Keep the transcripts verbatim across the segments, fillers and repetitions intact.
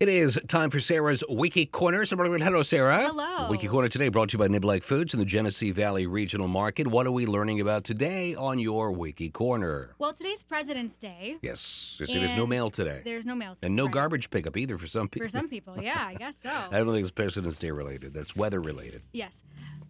It is time for Sarah's Wiki Corner. So, hello, Sarah. Hello. The Wiki Corner today brought to you by Niblack Foods and the Genesee Valley Regional Market. What are we learning about today on your Wiki Corner? Well, today's President's Day. Yes. yes there's no mail today. There's no mail today. And no right. garbage pickup either for some people. For some people, yeah, I guess so. I don't think it's President's Day related. That's weather related. Yes.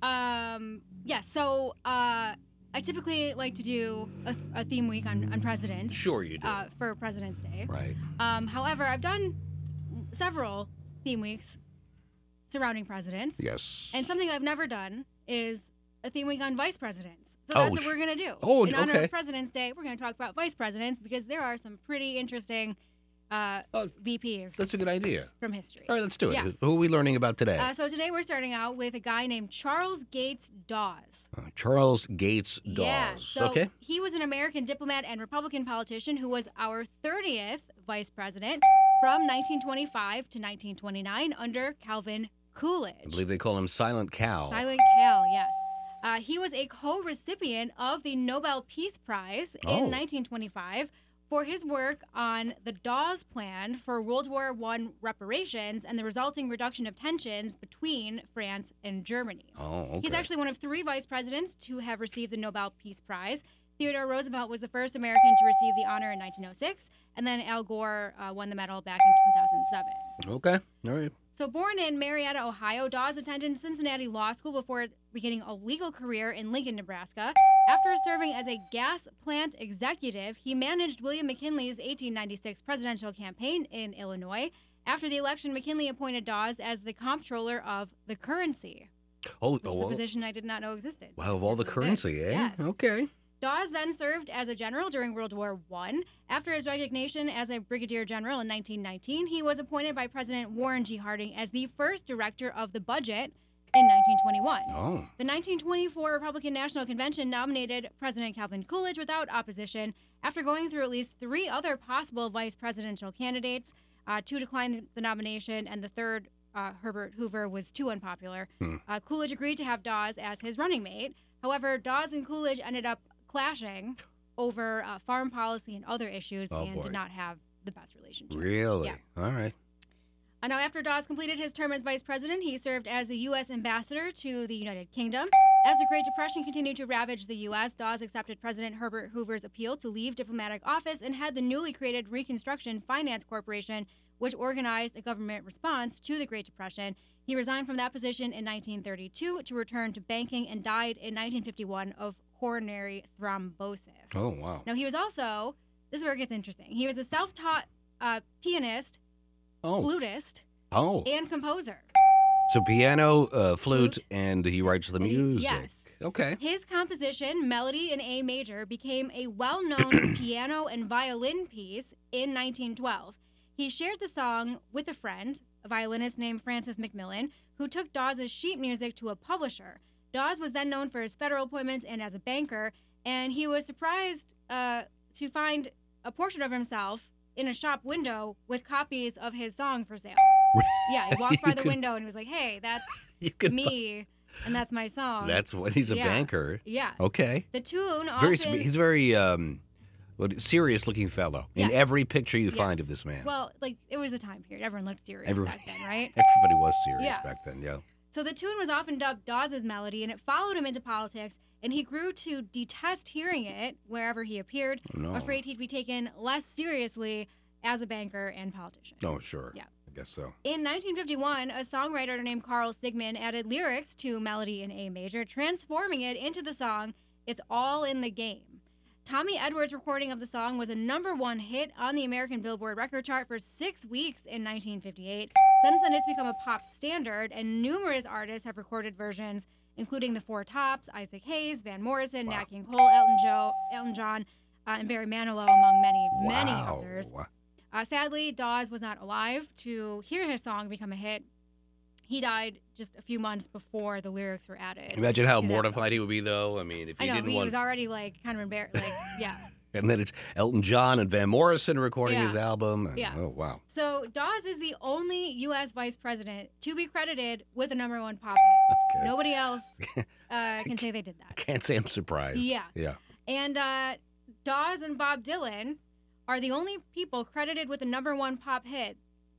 Um, yeah, so uh, I typically like to do a, a theme week on, on presidents. Sure you do. Uh, for President's Day. Right. Um, however, I've done several theme weeks surrounding presidents. Yes. And something I've never done is a theme week on vice presidents. So Oh, that's what sh- we're going to do. oh, In honor okay. of President's Day, we're going to talk about vice presidents because there are some pretty interesting uh, Oh, V Ps That's a good idea. from history. All right, let's do it. Yeah. Who are we learning about today? Uh, so today we're starting out with a guy named Charles Gates Dawes. Uh, Charles Gates Dawes. Yeah, so okay. he was an American diplomat and Republican politician who was our thirtieth vice president from nineteen twenty-five to nineteen twenty-nine under Calvin Coolidge. I believe they call him Silent Cal. Silent Cal, yes. Uh, he was a co-recipient of the Nobel Peace Prize Oh. in nineteen twenty-five for his work on the Dawes Plan for World War One reparations and the resulting reduction of tensions between France and Germany. Oh, okay. He's actually one of three vice presidents to have received the Nobel Peace Prize. Theodore Roosevelt was the first American to receive the honor in nineteen oh six, and then Al Gore uh, won the medal back in two thousand seven. Okay. All right. So born in Marietta, Ohio, Dawes attended Cincinnati Law School before beginning a legal career in Lincoln, Nebraska. After serving as a gas plant executive, he managed William McKinley's eighteen ninety-six presidential campaign in Illinois. After the election, McKinley appointed Dawes as the comptroller of the currency, Oh, which oh, is a oh. position I did not know existed. Wow, of all the Yes, it is. currency, eh? Yes. Okay. Dawes then served as a general during World War One. After his resignation as a brigadier general in nineteen nineteen, he was appointed by President Warren G. Harding as the first director of the budget in nineteen twenty-one. Oh. The nineteen twenty-four Republican National Convention nominated President Calvin Coolidge without opposition after going through at least three other possible vice presidential candidates. Uh, two declined the nomination, and the third, uh, Herbert Hoover, was too unpopular. Hmm. Uh, Coolidge agreed to have Dawes as his running mate. However, Dawes and Coolidge ended up clashing over uh, foreign policy and other issues Oh, and boy. did not have the best relationship. Really? Yeah. All right. Uh, now, after Dawes completed his term as vice president, he served as the U S ambassador to the United Kingdom. As the Great Depression continued to ravage the U S, Dawes accepted President Herbert Hoover's appeal to leave diplomatic office and had the newly created Reconstruction Finance Corporation, which organized a government response to the Great Depression. He resigned from that position in nineteen thirty-two to return to banking and died in nineteen fifty-one of coronary thrombosis. Oh, wow. Now, he was also, this is where it gets interesting, he was a self-taught uh, pianist, Oh. flutist, Oh. and composer. So piano, uh, flute, Flute. and he writes the And he- music. yes. Okay. His composition, Melody in A Major, became a well-known piano and violin piece in nineteen twelve. He shared the song with a friend, a violinist named Francis McMillan, who took Dawes' sheet music to a publisher. Dawes was then known for his federal appointments and as a banker, and he was surprised uh, to find a portrait of himself in a shop window with copies of his song for sale. Yeah, he walked by You the could- window and he was like, hey, that's You could. me, and that's my song. That's what he's a Yeah. banker. Yeah. Okay. The tune Very. often... sp- He's very um, serious looking fellow in Yes. every picture you find Yes. of this man. Well, like, it was a time period. Everyone looked serious Everybody- back then, right? Everybody was serious Yeah. back then. Yeah. So the tune was often dubbed Dawes' melody, and it followed him into politics, and he grew to detest hearing it wherever he appeared, Oh, no. afraid he'd be taken less seriously as a banker and politician. Oh, sure. Yeah. I guess so. In nineteen fifty-one, a songwriter named Carl Sigman added lyrics to Melody in A Major, transforming it into the song It's All in the Game. Tommy Edwards' recording of the song was a number one hit on the American Billboard record chart for six weeks in nineteen fifty-eight. Since then, it's become a pop standard, and numerous artists have recorded versions, including the Four Tops, Isaac Hayes, Van Morrison, Wow. Nat King Cole, Elton, Joe, Elton John, uh, and Barry Manilow, among many, many Wow. others. Uh, sadly, Dawes was not alive to hear his song become a hit. He died just a few months before the lyrics were added. Imagine how to that mortified song. he would be, though. I mean, if he I know, didn't he want. was already like kind of embarrassed. Like, yeah. And then it's Elton John and Van Morrison recording Yeah. his album. And, Yeah. Oh, wow. So Dawes is the only U S vice president to be credited with a number one pop hit. Okay. Nobody else uh, can say they did that. Can't say I'm surprised. Yeah. Yeah. And uh, Dawes and Bob Dylan are the only people credited with a number one pop hit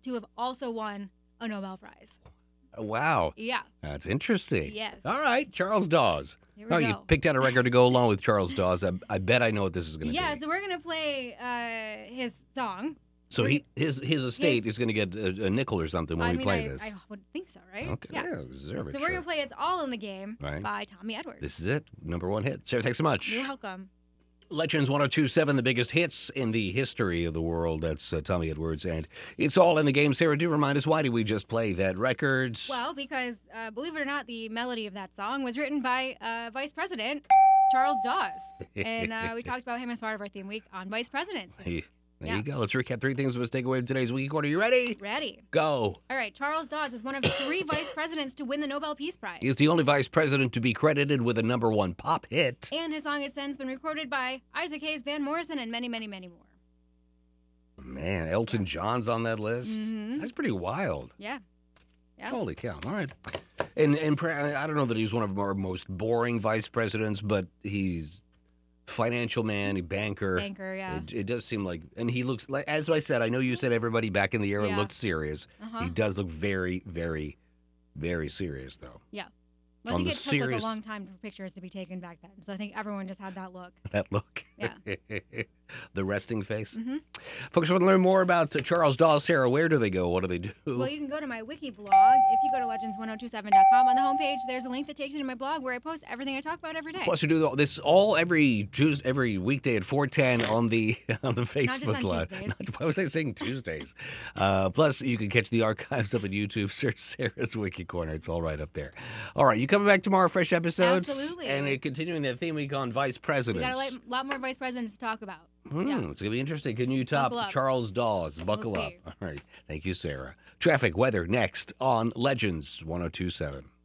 to have also won a Nobel Prize. Wow. Yeah. That's interesting. Yes. All right, Charles Dawes. Here we Oh, go. you picked out a record to go along with Charles Dawes. I, I bet I know what this is going to Yeah, be. so we're going to play uh, his song. So he his his estate his- is going to get a, a nickel or something when I we mean, play I, this. I would think so, right? Okay, Yeah. yeah, deserve it. So we're sure. going to play It's All in the Game Right. by Tommy Edwards. This is it. Number one hit. Sarah, thanks so much. You're welcome. Legends one oh two point seven, the biggest hits in the history of the world. That's uh, Tommy Edwards. And it's all in the game. Sarah, do remind us, why did we just play that record? Well, because uh, believe it or not, the melody of that song was written by uh, Vice President Charles Dawes. And uh, we talked about him as part of our theme week on Vice Presidents. Hey, there Yeah. you go. Let's recap three things we must take away from today's Wiki Quarter. You ready? Ready. Go. All right, Charles Dawes is one of three vice presidents to win the Nobel Peace Prize. He's the only vice president to be credited with a number one pop hit. And his song has since been recorded by Isaac Hayes, Van Morrison, and many, many, many more. Man, Elton John's on that list. Mhm. That's pretty wild. Yeah. Yeah. Holy cow. All right. And, and pre- I don't know that he's one of our most boring vice presidents, but he's financial man, a banker. Banker, yeah. It, it does seem like, and he looks like, as I said, I know you said everybody back in the era Yeah. looked serious. Uh-huh. He does look very, very, very serious, though. Yeah. Well, I on think the it took like serious- a long time for pictures to be taken back then. So I think everyone just had that look. That look. Yeah. The resting face. Mhm. Folks want to learn more about uh, Charles Dawes. Sarah, where do they go? What do they do? Well, you can go to my wiki blog. If you go to legends ten twenty-seven dot com on the homepage, there's a link that takes you to my blog where I post everything I talk about every day. Plus, we do all this all every Tuesday, every weekday at four ten on the on the Facebook on Live. Tuesdays. Not- why was I saying Tuesdays? uh, plus, you can catch the archives up on YouTube. Search Sarah's Wiki Corner. It's all right up there. All right, you coming back tomorrow? Fresh episodes. Absolutely. And uh, continuing that theme week on vice we presidents. got a lot, lot more vice presidents to talk about. Hmm, Yeah. It's gonna be interesting. Can you top Buckle up. Charles Dawes? Buckle We'll up. see. All right. Thank you, Sarah. Traffic weather next on Legends one oh two point seven.